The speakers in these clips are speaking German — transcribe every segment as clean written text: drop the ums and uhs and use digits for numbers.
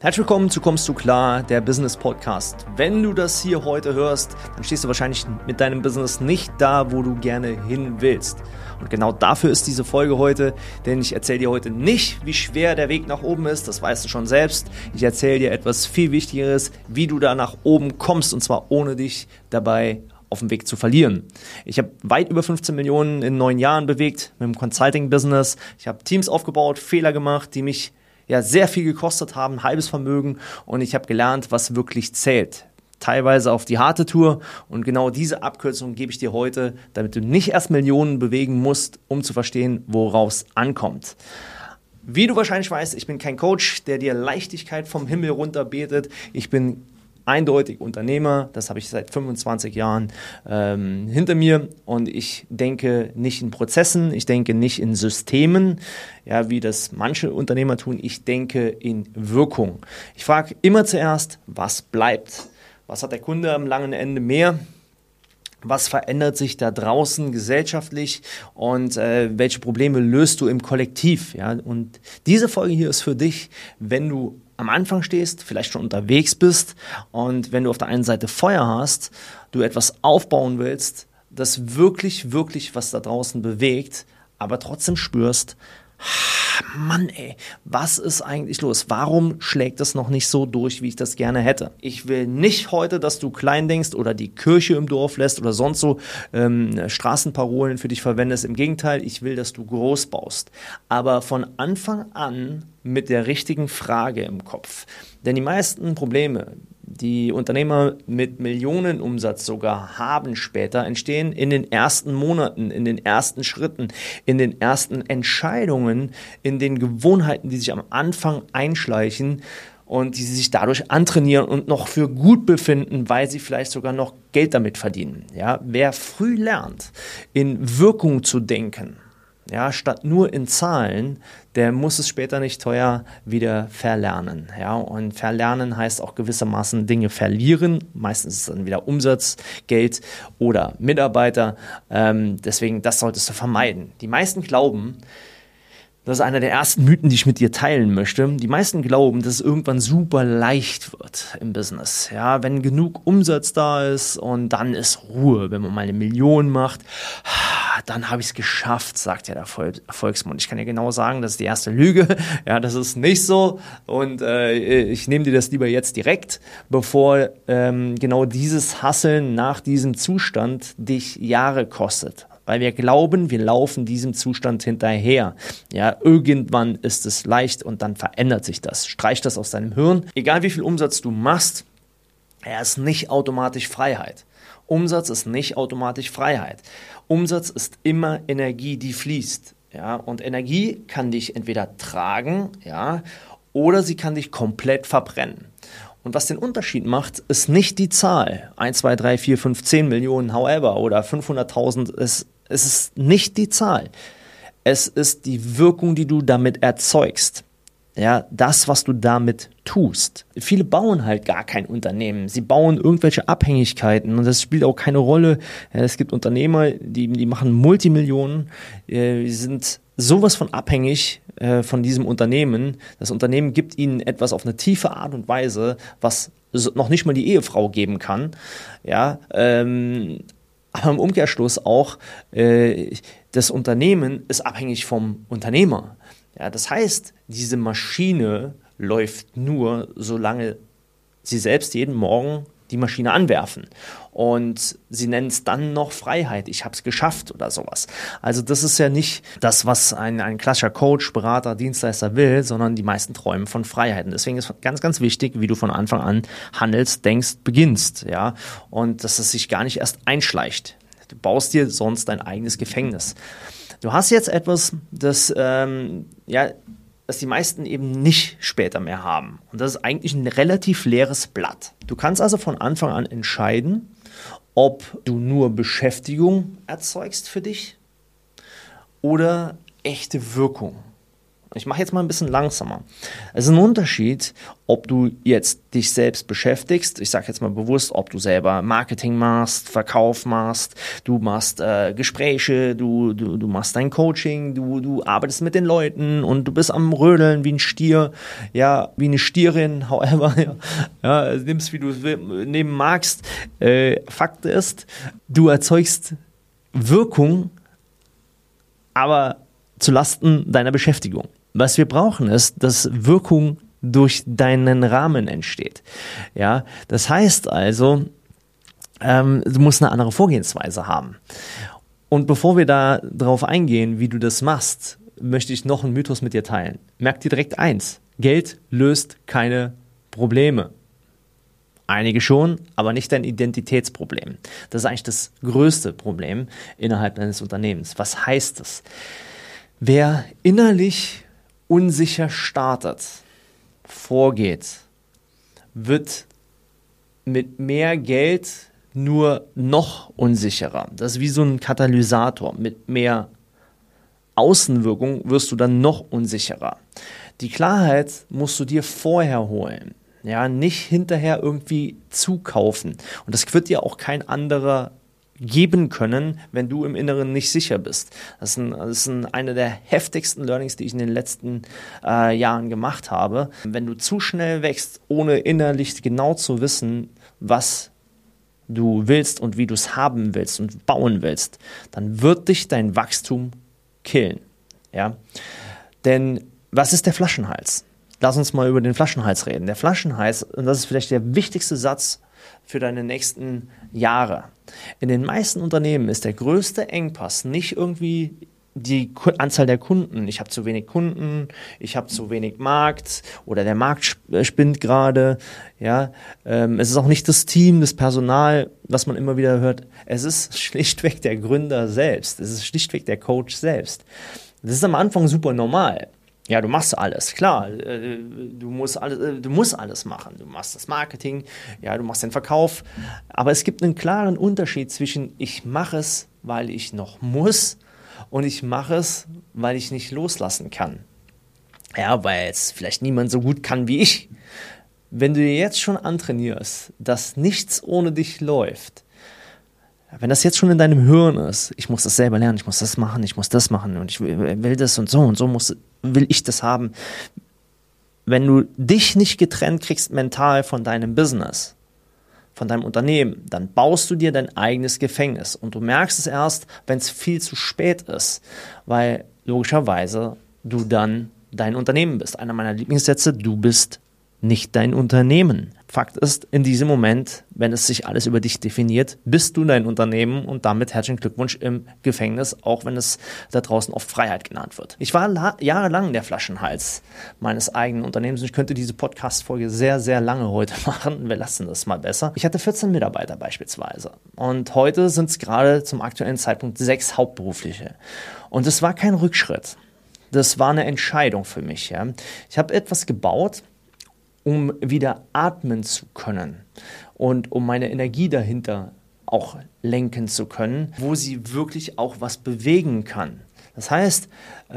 Herzlich willkommen zu Kommst du klar, der Business Podcast. Wenn du das hier heute hörst, dann stehst du wahrscheinlich mit deinem Business nicht da, wo du gerne hin willst. Und genau dafür ist diese Folge heute, denn ich erzähle dir heute nicht, wie schwer der Weg nach oben ist, das weißt du schon selbst. Ich erzähle dir etwas viel Wichtigeres, wie du da nach oben kommst, und zwar ohne dich dabei auf dem Weg zu verlieren. Ich habe weit über 15 Millionen in 9 Jahren bewegt mit dem Consulting-Business. Ich habe Teams aufgebaut, Fehler gemacht, die mich sehr viel gekostet haben, ein halbes Vermögen, und ich habe gelernt, was wirklich zählt. Teilweise auf die harte Tour, und genau diese Abkürzung gebe ich dir heute, damit du nicht erst Millionen bewegen musst, um zu verstehen, woraus ankommt. Wie du wahrscheinlich weißt, ich bin kein Coach, der dir Leichtigkeit vom Himmel runter betet. Ich bin eindeutig Unternehmer, das habe ich seit 25 Jahren hinter mir, und ich denke nicht in Prozessen, ich denke nicht in Systemen, wie das manche Unternehmer tun, ich denke in Wirkung. Ich frage immer zuerst, was bleibt? Was hat der Kunde am langen Ende mehr? Was verändert sich da draußen gesellschaftlich und welche Probleme löst du im Kollektiv? Ja? Und diese Folge hier ist für dich, wenn du am Anfang stehst, vielleicht schon unterwegs bist, und wenn du auf der einen Seite Feuer hast, du etwas aufbauen willst, das wirklich, wirklich was da draußen bewegt, aber trotzdem spürst, Mann ey, was ist eigentlich los? Warum schlägt das noch nicht so durch, wie ich das gerne hätte? Ich will nicht heute, dass du klein denkst oder die Kirche im Dorf lässt oder sonst so Straßenparolen für dich verwendest. Im Gegenteil, ich will, dass du groß baust. Aber von Anfang an mit der richtigen Frage im Kopf. Denn die meisten Probleme, die Unternehmer mit Millionenumsatz sogar haben später, entstehen in den ersten Monaten, in den ersten Schritten, in den ersten Entscheidungen, in den Gewohnheiten, die sich am Anfang einschleichen und die sie sich dadurch antrainieren und noch für gut befinden, weil sie vielleicht sogar noch Geld damit verdienen. Ja, wer früh lernt, in Wirkung zu denken, statt nur in Zahlen, der muss es später nicht teuer wieder verlernen. Und verlernen heißt auch gewissermaßen Dinge verlieren. Meistens ist es dann wieder Umsatz, Geld oder Mitarbeiter. Deswegen, das solltest du vermeiden. Die meisten glauben, das ist einer der ersten Mythen, die ich mit dir teilen möchte. Die meisten glauben, dass es irgendwann super leicht wird im Business. Wenn genug Umsatz da ist, und dann ist Ruhe. Wenn man mal 1 Million macht, dann habe ich es geschafft, sagt ja der Volksmund. Ich kann dir genau sagen, das ist die erste Lüge. Das ist nicht so. Und ich nehme dir das lieber jetzt direkt, bevor genau dieses Hasseln nach diesem Zustand dich Jahre kostet. Weil wir glauben, wir laufen diesem Zustand hinterher. Irgendwann ist es leicht und dann verändert sich das. Streich das aus deinem Hirn. Egal wie viel Umsatz du machst, ist nicht automatisch Freiheit. Umsatz ist nicht automatisch Freiheit. Umsatz ist immer Energie, die fließt. Und Energie kann dich entweder tragen, oder sie kann dich komplett verbrennen. Und was den Unterschied macht, ist nicht die Zahl. 1, 2, 3, 4, 5, 10 Millionen, however, oder 500.000. Es ist nicht die Zahl. Es ist die Wirkung, die du damit erzeugst. Das, was du damit tust. Viele bauen halt gar kein Unternehmen. Sie bauen irgendwelche Abhängigkeiten, und das spielt auch keine Rolle. Es gibt Unternehmer, die machen Multimillionen, sind sowas von abhängig von diesem Unternehmen. Das Unternehmen gibt ihnen etwas auf eine tiefe Art und Weise, was noch nicht mal die Ehefrau geben kann. Aber im Umkehrschluss auch, das Unternehmen ist abhängig vom Unternehmer. Das heißt, diese Maschine läuft nur, solange sie selbst jeden Morgen die Maschine anwerfen. Und sie nennen es dann noch Freiheit. Ich habe es geschafft oder sowas. Also das ist ja nicht das, was ein klassischer Coach, Berater, Dienstleister will, sondern die meisten träumen von Freiheit. Und deswegen ist ganz, ganz wichtig, wie du von Anfang an handelst, denkst, beginnst. Und dass es sich gar nicht erst einschleicht. Du baust dir sonst dein eigenes Gefängnis. Du hast jetzt etwas, das die meisten eben nicht später mehr haben. Und das ist eigentlich ein relativ leeres Blatt. Du kannst also von Anfang an entscheiden, ob du nur Beschäftigung erzeugst für dich oder echte Wirkung. Ich mache jetzt mal ein bisschen langsamer. Es ist ein Unterschied, ob du jetzt dich selbst beschäftigst, ich sage jetzt mal bewusst, ob du selber Marketing machst, Verkauf machst, du machst Gespräche, du machst dein Coaching, du arbeitest mit den Leuten und du bist am Rödeln wie ein Stier, ja, wie eine Stierin, however, ja, nimmst, wie du es nehmen magst. Fakt ist, du erzeugst Wirkung, aber zu Lasten deiner Beschäftigung. Was wir brauchen ist, dass Wirkung durch deinen Rahmen entsteht. Ja, das heißt also, du musst eine andere Vorgehensweise haben. Und bevor wir da drauf eingehen, wie du das machst, möchte ich noch einen Mythos mit dir teilen. Merk dir direkt eins: Geld löst keine Probleme. Einige schon, aber nicht dein Identitätsproblem. Das ist eigentlich das größte Problem innerhalb deines Unternehmens. Was heißt das? Wer innerlich unsicher startet, vorgeht, wird mit mehr Geld nur noch unsicherer. Das ist wie so ein Katalysator. Mit mehr Außenwirkung wirst du dann noch unsicherer. Die Klarheit musst du dir vorher holen. Ja, nicht hinterher irgendwie zukaufen. Und das wird dir auch kein anderer geben können, wenn du im Inneren nicht sicher bist. Das ist eine der heftigsten Learnings, die ich in den letzten Jahren gemacht habe. Wenn du zu schnell wächst, ohne innerlich genau zu wissen, was du willst und wie du es haben willst und bauen willst, dann wird dich dein Wachstum killen. Ja? Denn was ist der Flaschenhals? Lass uns mal über den Flaschenhals reden. Der Flaschenhals, und das ist vielleicht der wichtigste Satz für deine nächsten Jahre. In den meisten Unternehmen ist der größte Engpass nicht irgendwie die Anzahl der Kunden. Ich habe zu wenig Kunden, ich habe zu wenig Markt oder der Markt spinnt gerade. Ja, es ist auch nicht das Team, das Personal, was man immer wieder hört. Es ist schlichtweg der Gründer selbst. Es ist schlichtweg der Coach selbst. Das ist am Anfang super normal. Ja, du machst alles, klar, du musst alles machen. Du machst das Marketing, ja, du machst den Verkauf. Aber es gibt einen klaren Unterschied zwischen ich mache es, weil ich noch muss und ich mache es, weil ich nicht loslassen kann. Ja, weil es vielleicht niemand so gut kann wie ich. Wenn du dir jetzt schon antrainierst, dass nichts ohne dich läuft, wenn das jetzt schon in deinem Hirn ist, ich muss das selber lernen, ich muss das machen und ich will das und so will ich das haben. Wenn du dich nicht getrennt kriegst mental von deinem Business, von deinem Unternehmen, dann baust du dir dein eigenes Gefängnis und du merkst es erst, wenn es viel zu spät ist, weil logischerweise du dann dein Unternehmen bist. Einer meiner Lieblingssätze: Du bist nicht dein Unternehmen. Fakt ist, in diesem Moment, wenn es sich alles über dich definiert, bist du dein Unternehmen und damit herzlichen Glückwunsch im Gefängnis, auch wenn es da draußen oft Freiheit genannt wird. Ich war jahrelang der Flaschenhals meines eigenen Unternehmens und ich könnte diese Podcast-Folge sehr, sehr lange heute machen. Wir lassen das mal besser. Ich hatte 14 Mitarbeiter beispielsweise und heute sind es gerade zum aktuellen Zeitpunkt 6 hauptberufliche. Und es war kein Rückschritt. Das war eine Entscheidung für mich. Ja. Ich habe etwas gebaut, um wieder atmen zu können und um meine Energie dahinter auch lenken zu können, wo sie wirklich auch was bewegen kann. Das heißt,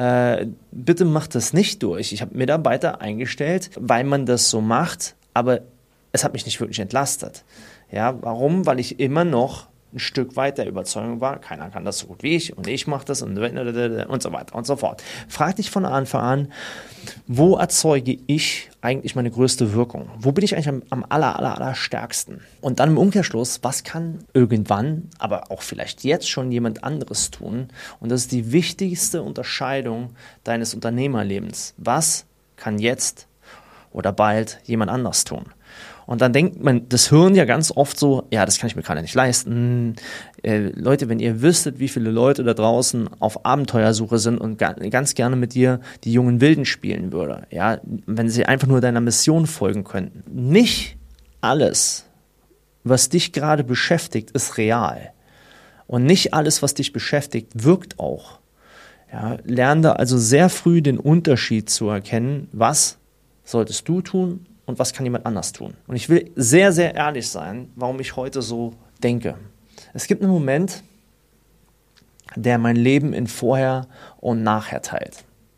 bitte macht das nicht durch. Ich habe Mitarbeiter eingestellt, weil man das so macht, aber es hat mich nicht wirklich entlastet. Ja, warum? Weil ich immer noch ein Stück weit der Überzeugung war, keiner kann das so gut wie ich und ich mache das und so weiter und so fort. Frag dich von Anfang an, wo erzeuge ich eigentlich meine größte Wirkung? Wo bin ich eigentlich am allerstärksten? Und dann im Umkehrschluss, was kann irgendwann, aber auch vielleicht jetzt schon jemand anderes tun? Und das ist die wichtigste Unterscheidung deines Unternehmerlebens. Was kann jetzt oder bald jemand anders tun? Und dann denkt man, das Hirn ja ganz oft so, ja, das kann ich mir gerade nicht leisten. Leute, wenn ihr wüsstet, wie viele Leute da draußen auf Abenteuersuche sind und ganz gerne mit dir die jungen Wilden spielen würde, ja, wenn sie einfach nur deiner Mission folgen könnten. Nicht alles, was dich gerade beschäftigt, ist real. Und nicht alles, was dich beschäftigt, wirkt auch. Ja, lerne da also sehr früh den Unterschied zu erkennen, was solltest du tun und was kann jemand anders tun. Und ich will sehr, sehr ehrlich sein, warum ich heute so denke. Es gibt einen Moment, der mein Leben in Vorher und Nachher teilt.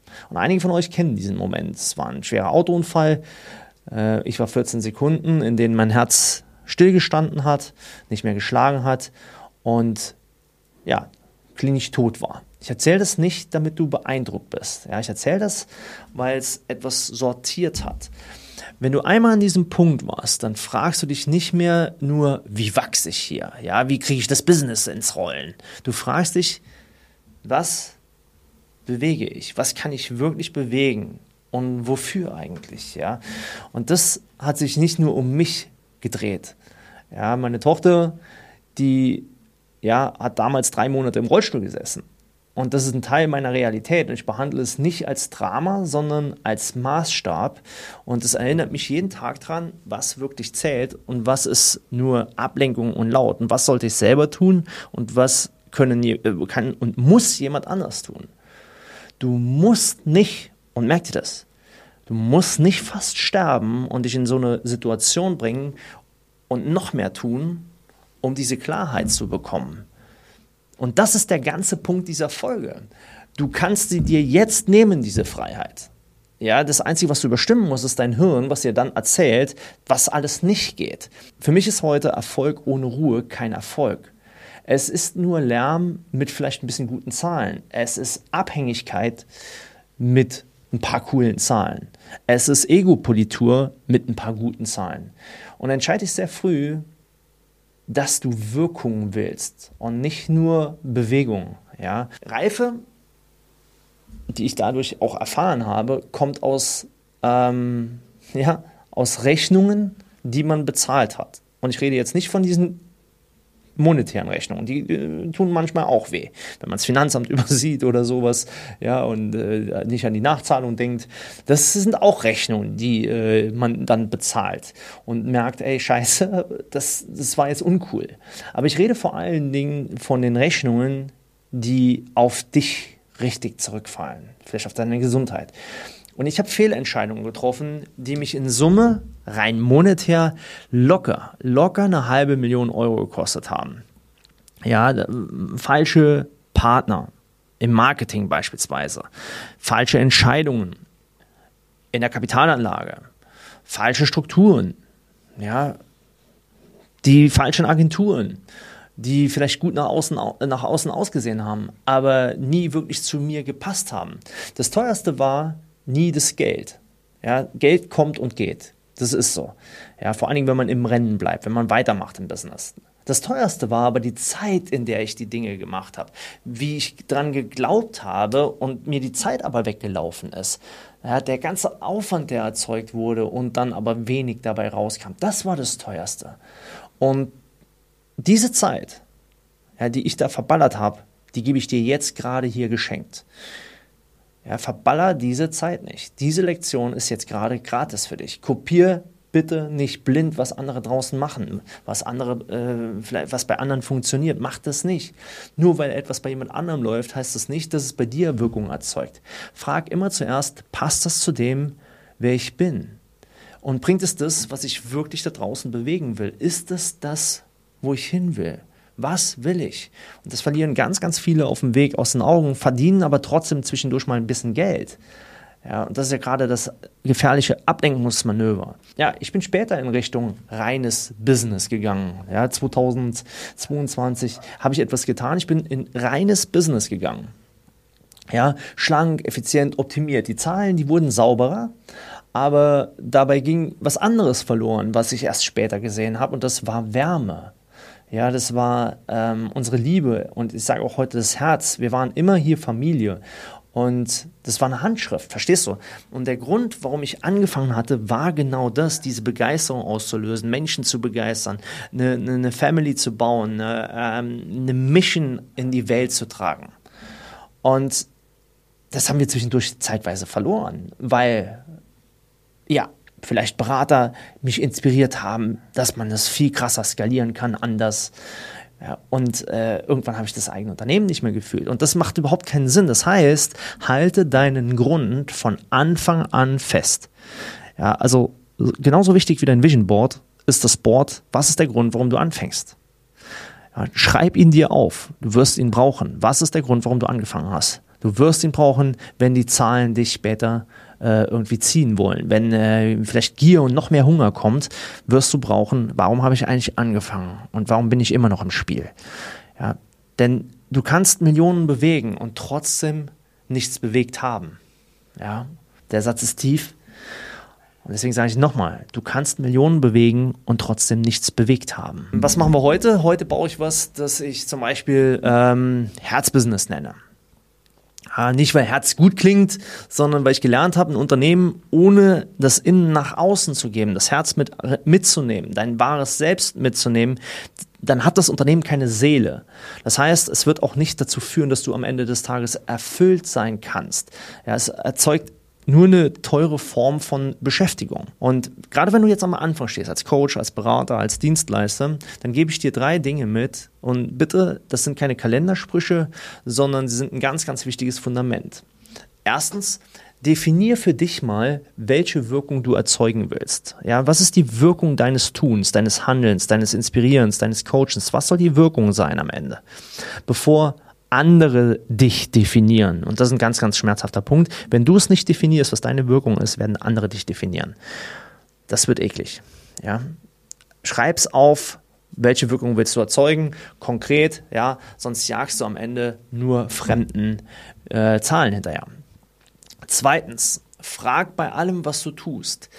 Und einige von euch kennen diesen Moment. Es war ein schwerer Autounfall. Ich war 14 Sekunden, in denen mein Herz stillgestanden hat, nicht mehr geschlagen hat und ja, klinisch tot war. Ich erzähle das nicht, damit du beeindruckt bist. Ja, ich erzähle das, weil es etwas sortiert hat. Wenn du einmal an diesem Punkt warst, dann fragst du dich nicht mehr nur, wie wachse ich hier? Ja, wie kriege ich das Business ins Rollen? Du fragst dich, was bewege ich? Was kann ich wirklich bewegen? Und wofür eigentlich? Ja? Und das hat sich nicht nur um mich gedreht. Ja, meine Tochter, die hat damals 3 Monate im Rollstuhl gesessen. Und das ist ein Teil meiner Realität. Und ich behandle es nicht als Drama, sondern als Maßstab. Und es erinnert mich jeden Tag dran, was wirklich zählt und was ist nur Ablenkung und Laut. Und was sollte ich selber tun und was kann und muss jemand anders tun. Du musst nicht, und merk dir das, du musst nicht fast sterben und dich in so eine Situation bringen und noch mehr tun, um diese Klarheit zu bekommen. Und das ist der ganze Punkt dieser Folge. Du kannst sie dir jetzt nehmen, diese Freiheit. Ja, das Einzige, was du überstimmen musst, ist dein Hirn, was dir dann erzählt, was alles nicht geht. Für mich ist heute Erfolg ohne Ruhe kein Erfolg. Es ist nur Lärm mit vielleicht ein bisschen guten Zahlen. Es ist Abhängigkeit mit ein paar coolen Zahlen. Es ist Ego-Politur mit ein paar guten Zahlen. Und entscheide dich sehr früh, dass du Wirkung willst und nicht nur Bewegung. Ja? Reife, die ich dadurch auch erfahren habe, kommt aus Rechnungen, die man bezahlt hat. Und ich rede jetzt nicht von diesen monetären Rechnungen, die tun manchmal auch weh, wenn man das Finanzamt übersieht oder sowas, ja, und nicht an die Nachzahlung denkt. Das sind auch Rechnungen, die man dann bezahlt und merkt, ey, scheiße, das war jetzt uncool. Aber ich rede vor allen Dingen von den Rechnungen, die auf dich richtig zurückfallen, vielleicht auf deine Gesundheit. Und ich habe Fehlentscheidungen getroffen, die mich in Summe rein monetär locker 500.000 Euro gekostet haben. Ja, falsche Partner im Marketing beispielsweise, falsche Entscheidungen in der Kapitalanlage, falsche Strukturen, ja, die falschen Agenturen, die vielleicht gut nach außen ausgesehen haben, aber nie wirklich zu mir gepasst haben. Das teuerste war nie das Geld. Ja, Geld kommt und geht. Das ist so. Ja, vor allen Dingen, wenn man im Rennen bleibt, wenn man weitermacht im Business. Das teuerste war aber die Zeit, in der ich die Dinge gemacht habe. Wie ich dran geglaubt habe und mir die Zeit aber weggelaufen ist. Ja, der ganze Aufwand, der erzeugt wurde und dann aber wenig dabei rauskam. Das war das teuerste. Und diese Zeit, ja, die ich da verballert habe, die gebe ich dir jetzt gerade hier geschenkt. Ja, verballer diese Zeit nicht. Diese Lektion ist jetzt gerade gratis für dich. Kopier bitte nicht blind, was andere draußen machen, was bei anderen funktioniert. Mach das nicht. Nur weil etwas bei jemand anderem läuft, heißt das nicht, dass es bei dir Wirkung erzeugt. Frag immer zuerst, passt das zu dem, wer ich bin? Und bringt es das, was ich wirklich da draußen bewegen will? Ist es das, wo ich hin will? Was will ich? Und das verlieren ganz, ganz viele auf dem Weg aus den Augen, verdienen aber trotzdem zwischendurch mal ein bisschen Geld. Ja, und das ist ja gerade das gefährliche Ablenkungsmanöver. Ja, ich bin später in Richtung reines Business gegangen. Ja, 2022 habe ich etwas getan. Ich bin in reines Business gegangen. Ja, schlank, effizient, optimiert. Die Zahlen, die wurden sauberer, aber dabei ging was anderes verloren, was ich erst später gesehen habe, und das war Wärme. Ja, das war unsere Liebe, und ich sage auch heute das Herz. Wir waren immer hier Familie, und das war eine Handschrift, verstehst du? Und der Grund, warum ich angefangen hatte, war genau das, diese Begeisterung auszulösen, Menschen zu begeistern, eine Family zu bauen, eine Mission in die Welt zu tragen. Und das haben wir zwischendurch zeitweise verloren, weil, ja, vielleicht Berater mich inspiriert haben, dass man das viel krasser skalieren kann, anders. Ja, und irgendwann habe ich das eigene Unternehmen nicht mehr gefühlt. Und das macht überhaupt keinen Sinn. Das heißt, halte deinen Grund von Anfang an fest. Ja, also genauso wichtig wie dein Vision Board ist das Board, was ist der Grund, warum du anfängst. Ja, schreib ihn dir auf. Du wirst ihn brauchen. Was ist der Grund, warum du angefangen hast? Du wirst ihn brauchen, wenn die Zahlen dich später irgendwie ziehen wollen. Wenn vielleicht Gier und noch mehr Hunger kommt, wirst du brauchen, warum habe ich eigentlich angefangen und warum bin ich immer noch im Spiel? Ja, denn du kannst Millionen bewegen und trotzdem nichts bewegt haben. Ja, der Satz ist tief. Und deswegen sage ich nochmal, du kannst Millionen bewegen und trotzdem nichts bewegt haben. Was machen wir heute? Heute baue ich was, das ich zum Beispiel Herzbusiness nenne. Nicht, weil Herz gut klingt, sondern weil ich gelernt habe, ein Unternehmen ohne das Innen nach außen zu geben, das Herz mitzunehmen, dein wahres Selbst mitzunehmen, dann hat das Unternehmen keine Seele. Das heißt, es wird auch nicht dazu führen, dass du am Ende des Tages erfüllt sein kannst. Ja, es erzeugt nur eine teure Form von Beschäftigung. Und gerade wenn du jetzt am Anfang stehst, als Coach, als Berater, als Dienstleister, dann gebe ich dir 3 Dinge mit. Und bitte, das sind keine Kalendersprüche, sondern sie sind ein ganz, ganz wichtiges Fundament. Erstens, definier für dich mal, welche Wirkung du erzeugen willst. Ja, was ist die Wirkung deines Tuns, deines Handelns, deines Inspirierens, deines Coachens? Was soll die Wirkung sein am Ende? Bevor andere dich definieren. Und das ist ein ganz, ganz schmerzhafter Punkt. Wenn du es nicht definierst, was deine Wirkung ist, werden andere dich definieren. Das wird eklig. Ja? Schreib's auf, welche Wirkung willst du erzeugen, konkret, ja, sonst jagst du am Ende nur fremden Zahlen hinterher. Zweitens, frag bei allem, was du tust,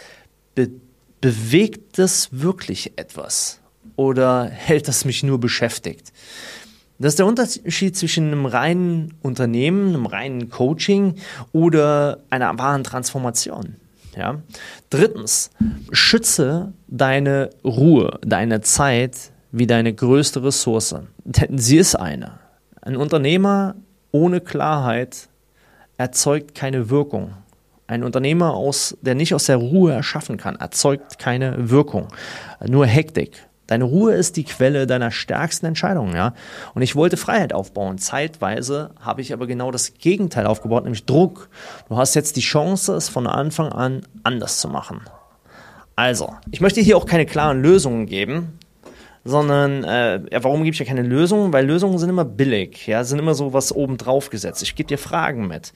bewegt das wirklich etwas oder hält das mich nur beschäftigt? Das ist der Unterschied zwischen einem reinen Unternehmen, einem reinen Coaching oder einer wahren Transformation. Ja? Drittens, schütze deine Ruhe, deine Zeit wie deine größte Ressource. Denn sie ist eine. Ein Unternehmer ohne Klarheit erzeugt keine Wirkung. Ein Unternehmer, der nicht aus der Ruhe erschaffen kann, erzeugt keine Wirkung. Nur Hektik. Deine Ruhe ist die Quelle deiner stärksten Entscheidungen, ja. Und ich wollte Freiheit aufbauen. Zeitweise habe ich aber genau das Gegenteil aufgebaut, nämlich Druck. Du hast jetzt die Chance, es von Anfang an anders zu machen. Also, ich möchte hier auch keine klaren Lösungen geben, sondern, warum gebe ich ja keine Lösungen? Weil Lösungen sind immer billig, ja, sind immer so was obendrauf gesetzt. Ich gebe dir Fragen mit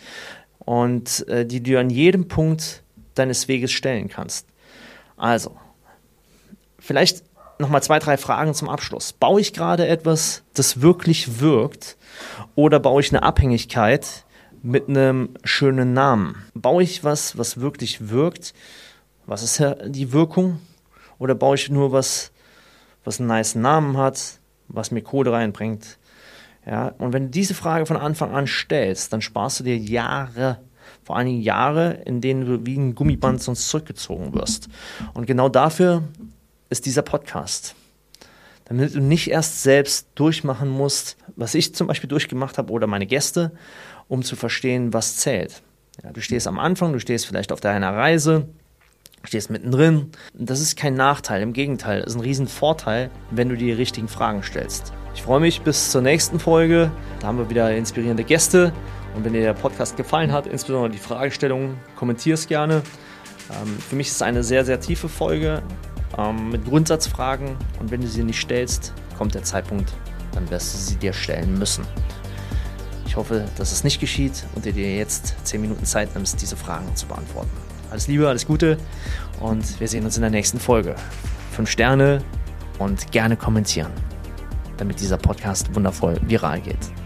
und die du an jedem Punkt deines Weges stellen kannst. Also, vielleicht nochmal 2, 3 Fragen zum Abschluss. Baue ich gerade etwas, das wirklich wirkt, oder baue ich eine Abhängigkeit mit einem schönen Namen? Baue ich was wirklich wirkt? Was ist die Wirkung? Oder baue ich nur was einen nice Namen hat, was mir Kohle reinbringt? Ja, und wenn du diese Frage von Anfang an stellst, dann sparst du dir Jahre, vor allen Dingen Jahre, in denen du wie ein Gummiband sonst zurückgezogen wirst. Und genau dafür ist dieser Podcast. Damit du nicht erst selbst durchmachen musst, was ich zum Beispiel durchgemacht habe oder meine Gäste, um zu verstehen, was zählt. Ja, du stehst am Anfang, du stehst vielleicht auf deiner Reise, stehst mittendrin. Das ist kein Nachteil, im Gegenteil, das ist ein Riesenvorteil, wenn du die richtigen Fragen stellst. Ich freue mich bis zur nächsten Folge. Da haben wir wieder inspirierende Gäste. Und wenn dir der Podcast gefallen hat, insbesondere die Fragestellungen, kommentier es gerne. Für mich ist es eine sehr, sehr tiefe Folge mit Grundsatzfragen. Und wenn du sie nicht stellst, kommt der Zeitpunkt, dann wirst du sie dir stellen müssen. Ich hoffe, dass es nicht geschieht und du dir jetzt 10 Minuten Zeit nimmst, diese Fragen zu beantworten. Alles Liebe, alles Gute und wir sehen uns in der nächsten Folge. 5 Sterne und gerne kommentieren, damit dieser Podcast wundervoll viral geht.